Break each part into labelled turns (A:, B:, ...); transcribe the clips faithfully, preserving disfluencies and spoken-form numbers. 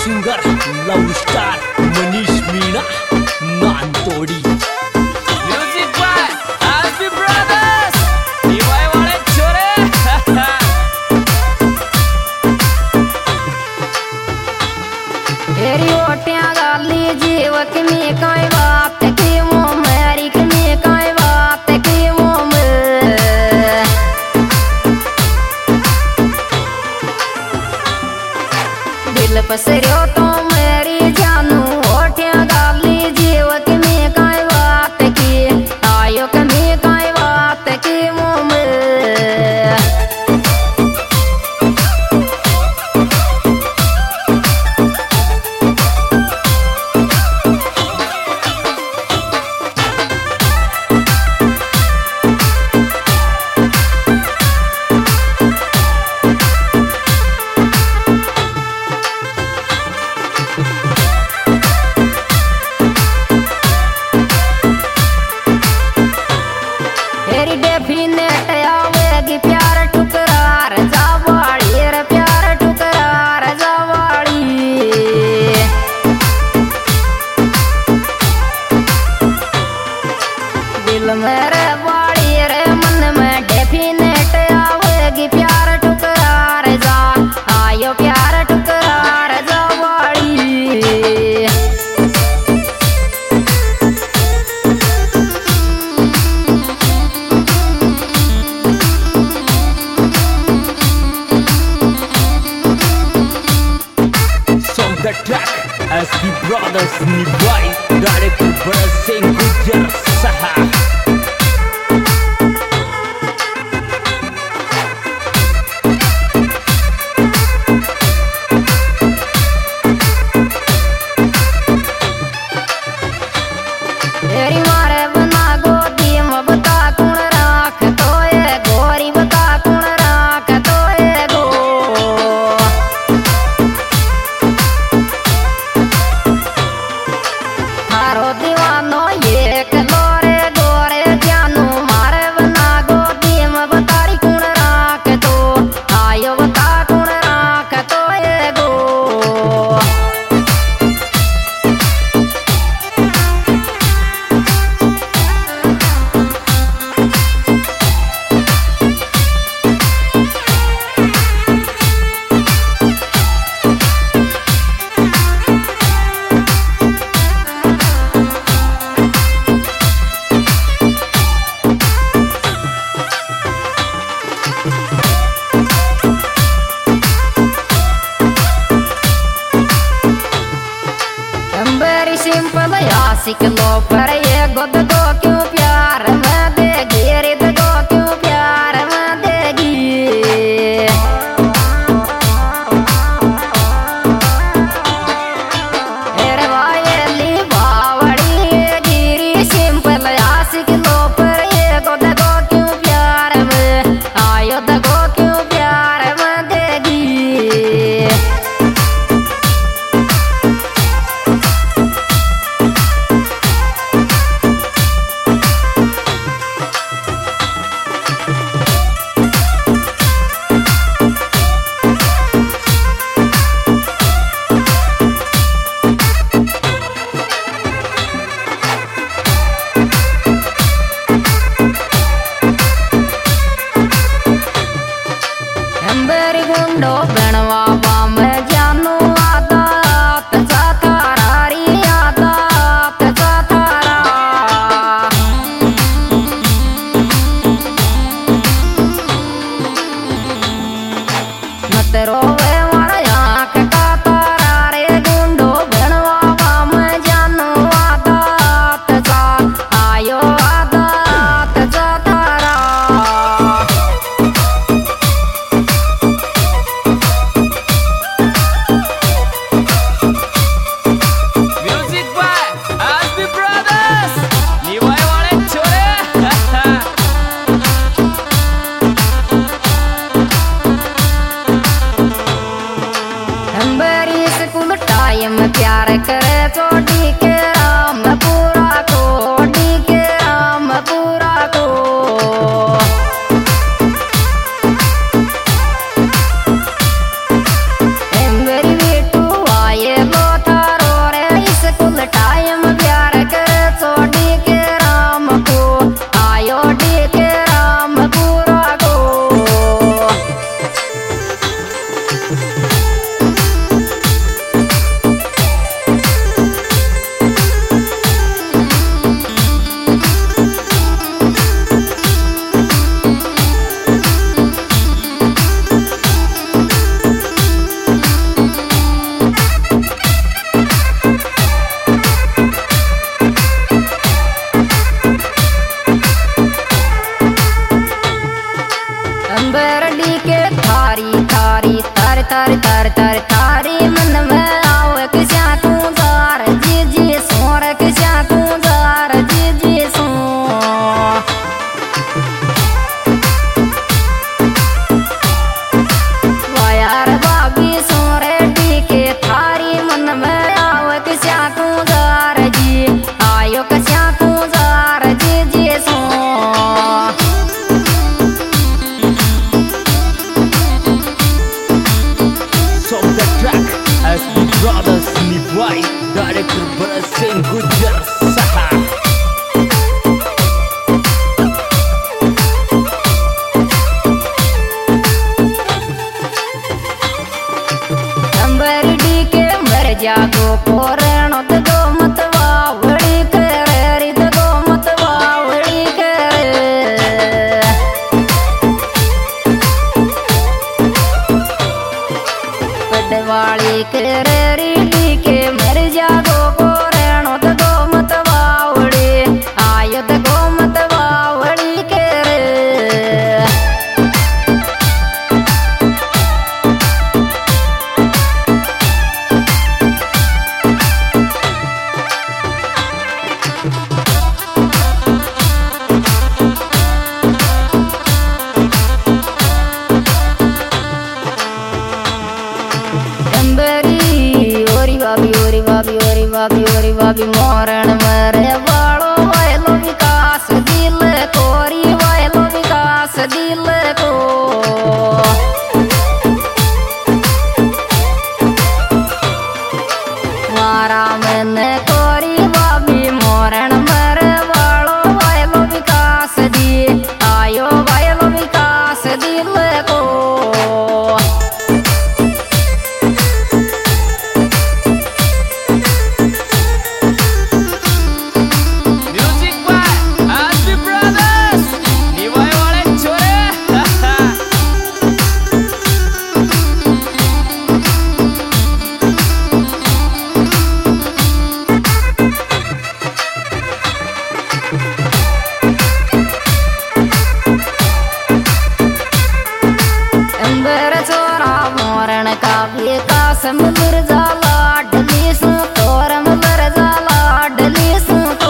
A: Singer love star Manish Meena Nantodi.
B: Music by RP brothers टीवाय वाले छोरे।
C: तेरी ओटियां गाली जीवक में कोई बात की वो मेरी में कोई बात की वो दिल पसरियो तो मेरी जानू ओटियां गाली जीवक में कोई बात की आयो कमी कोई बात की वो डेफिनेट आवेगी प्यार ठुकरार जावाड़ी रे प्यार ठुकरार जावाड़ी दिल मेरे वाड़ी रे मन में डेफिनेट आवेगी प्यार ठुकरार जा आयो प्यार ठुकरार जावाड़ी।
A: The track S B Brothers निभाई डायरेक्टर भरत सिंह गुज्जर सहा।
C: तेरी मारे बना गोदी में बता कौन राख तो ये गोरी बता कौन राख तो ये गो थारो दीवानो ये कलोरे गोरे जानू मारे बना गोदी में बतारी कौन राख तो आयो बता कौन राख तो ये गो। वेरी सिंपल आशिक लो पर ये गोद दो क्यों प्यार में देगी रे दो क्यों प्यार में देगी अरे वायली बावड़ी गिरी सिंपल आशिक लो पर ये गोद दो क्यों प्यार में आयो दो क्यों प्यार में देगी। गुंडो गणवा बाम जानू आदात जातारा री आदात जातारा मत रोवे मारा आँख का तारा रे गुंडो गणवा बाम जानू आदात जा आयो आदात जातारा। थारी तर तर तर तर थारी मन में आवे किस्या तू जार जी जी सोर किस्या तू जार जी जी सो वायार बाबी सोरे डी के थारी मन में आवे किस्या तू जार जी आयो किस्या तू जार जी जी सो
A: S B Brothers Nivai, director Barasin Gujar Saha.
C: नंबर डी के मर जागो पोरण दो मत वावड़ी करे रिद दो मत वावड़ी करे पडवाड़ी करे डी के मर जागो पोरण दो मत वावड़ी आयत गो मत वावड़ी करे ओरी बाबी ओरी बाबी ओरी बाबी ओरी बाबी मोरण मरे वालो वायलो विकास दिल कोरी वायलो विकास दिल को मारा मैंने कोरी बाबी मोरण मरे वालो वायलो विकास दी आयो वायलो विकास दिल को कासम जाला डली सू तोरम जाला डली सू तो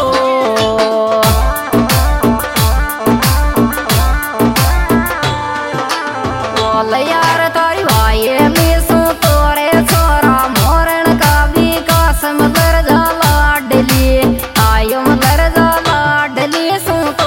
C: बोल यार तारी वाये ली सू तोरे छोरा मोरण का भी कासम जाला डली आयो मगर जाला डली सू तो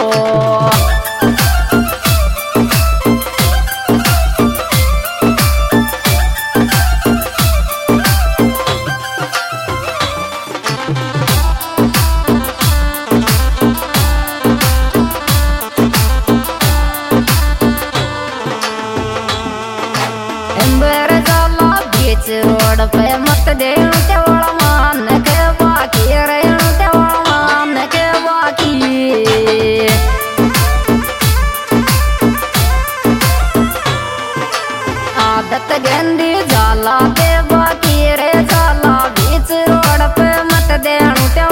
C: रोड पे मत देण तेवड़ा मान के बाकी रहण तेवड़ा मान के बाकी आदत गंदी जाला के बाकी रे जाला बीच रोड पे मत देण